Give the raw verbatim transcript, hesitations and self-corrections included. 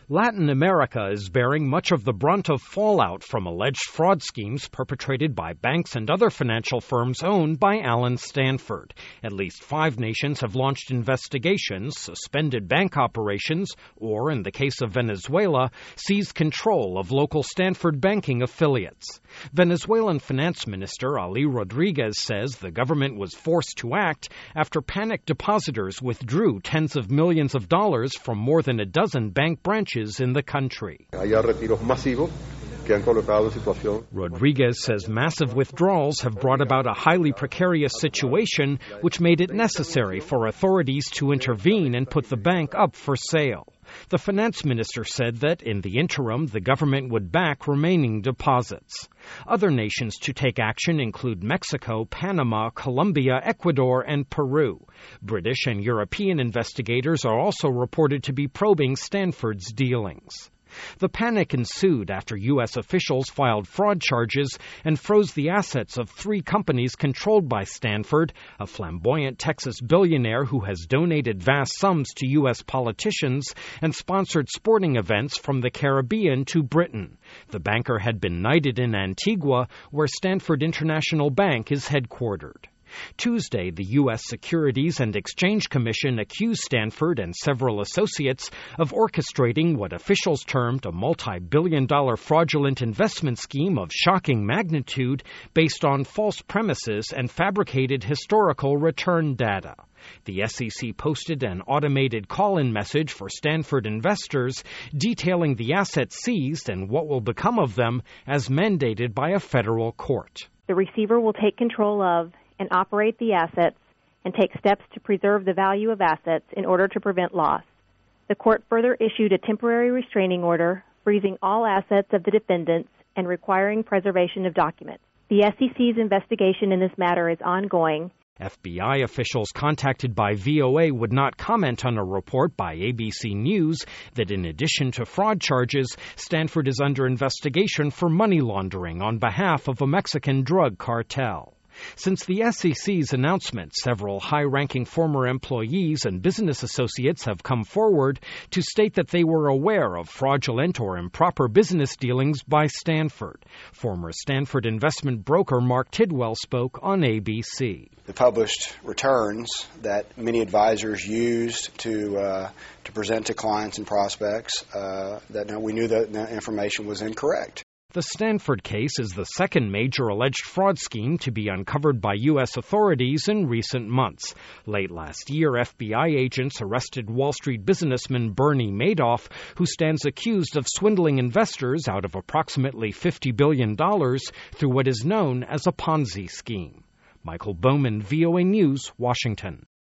Latin America is bearing much of the brunt of fallout from alleged fraud schemes perpetrated by banks and other financial firms owned by Allen Stanford. At least five nations have launched investigations, suspended bank operations, or, in the case of Venezuela, seized control of local Stanford banking affiliates. Venezuelan Finance Minister Ali Rodriguez says the government was forced to act after panicked depositors withdrew tens of millions of dollars from more than a dozen bank branches in the country. Rodriguez says massive withdrawals have brought about a highly precarious situation, which made it necessary for authorities to intervene and put the bank up for sale. The finance minister said that, in the interim, the government would back remaining deposits. Other nations to take action include Mexico, Panama, Colombia, Ecuador, and Peru. British and European investigators are also reported to be probing Stanford's dealings. The panic ensued after U S officials filed fraud charges and froze the assets of three companies controlled by Stanford, a flamboyant Texas billionaire who has donated vast sums to U S politicians and sponsored sporting events from the Caribbean to Britain. The banker had been knighted in Antigua, where Stanford International Bank is headquartered. Tuesday, the U S Securities and Exchange Commission accused Stanford and several associates of orchestrating what officials termed a multi-billion dollar fraudulent investment scheme of shocking magnitude based on false premises and fabricated historical return data. The S E C posted an automated call-in message for Stanford investors detailing the assets seized and what will become of them as mandated by a federal court. The receiver will take control of and operate the assets and take steps to preserve the value of assets in order to prevent loss. The court further issued a temporary restraining order, freezing all assets of the defendants and requiring preservation of documents. The S E C's investigation in this matter is ongoing. F B I officials contacted by V O A would not comment on a report by A B C News that in addition to fraud charges, Stanford is under investigation for money laundering on behalf of a Mexican drug cartel. Since the S E C's announcement, several high-ranking former employees and business associates have come forward to state that they were aware of fraudulent or improper business dealings by Stanford. Former Stanford investment broker Mark Tidwell spoke on A B C. The published returns that many advisors used to uh, to present to clients and prospects, uh, that no, we knew that the information was incorrect. The Stanford case is the second major alleged fraud scheme to be uncovered by U S authorities in recent months. Late last year, F B I agents arrested Wall Street businessman Bernie Madoff, who stands accused of swindling investors out of approximately fifty billion dollars through what is known as a Ponzi scheme. Michael Bowman, V O A News, Washington.